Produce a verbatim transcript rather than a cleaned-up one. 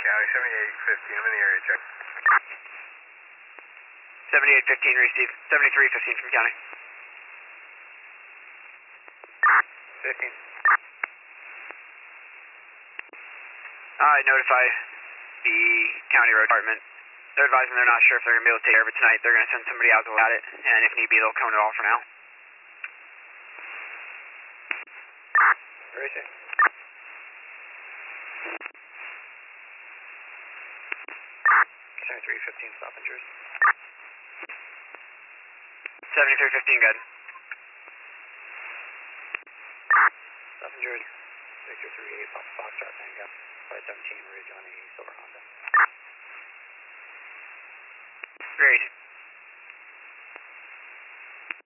County, seventy-eight fifteen, I'm in the area, check. seventy-eight fifteen received, seventy-three fifteen from County. fifteen. I notify the county road department. They're advising they're not sure if they're going to be able to take care of it tonight. They're going to send somebody out to look at it, and if need be, they'll cone it off for now. Racing. seventy-three fifteen, Stoppingers. seventy-three fifteen, good. Stoppingers, Victor three eight, Papa Foxtrot, Tango. five seventeen, Ridge on a silver Honda. Great.